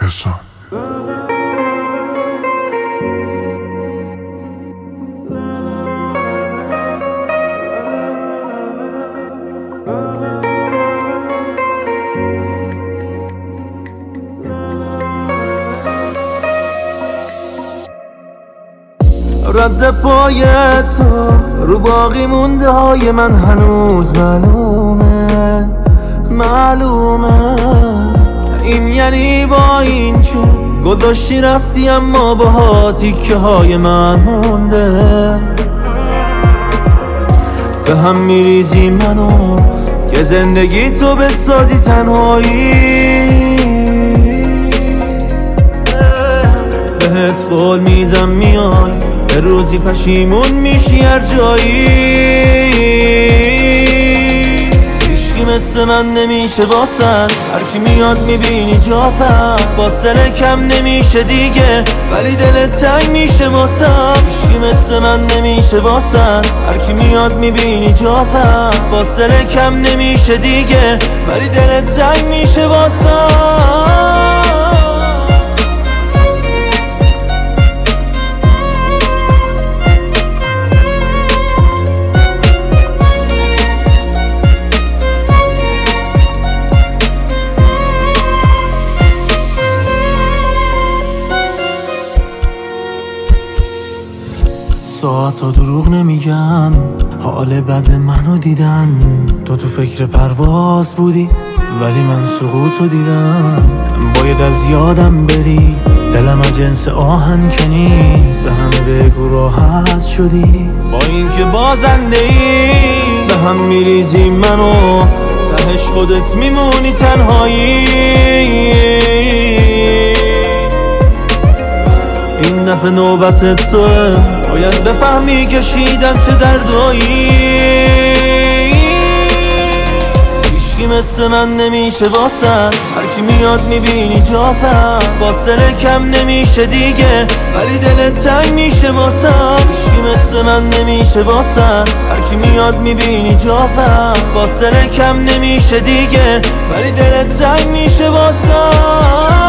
حسان. رد پای تو رو باقی مونده های من هنوز معلومه این یعنی با این که گذاشتی رفتی اما باها تیکه های من مونده. به هم میریزی منو که زندگی تو بسازی تنهایی. بهت قول میدم میای به روزی پشیمون میشی هر جایی. هیچکی مثل من نمیشه واسن، هرکی میاد میبینی جاسم. فاصله کم نمیشه دیگه ولی دلت تنگ میشه واسم. هیچکی مثل من نمیشه واسن، هرکی میاد میبینی جاسم. فاصله کم نمیشه دیگه ولی دلت تنگ میشه واسم. ساعتا دروغ نمیگن، حال بد منو دیدن. تو فکر پرواز بودی ولی من سقوطو دیدم. باید از یادم بری، دلم از جنس آهن که نیست. به همه بگو راحت شدی با اینکه بازنده ای. به هم میریزی منو تهش خودت میمونی تنهایی. این دفعه نوبت توه، باید بفهمی کشیدن چه دردایی. هیچکی مثل من نمیشه واسن، هرکی میاد میبینی جاسم. فاصله کم نمیشه دیگه ولی دلت تنگ میشه واسم. هیچکی مثل من نمیشه واسن، هرکی میاد میبینی جاسم. فاصله کم نمیشه دیگه ولی دلت تنگ میشه واسم.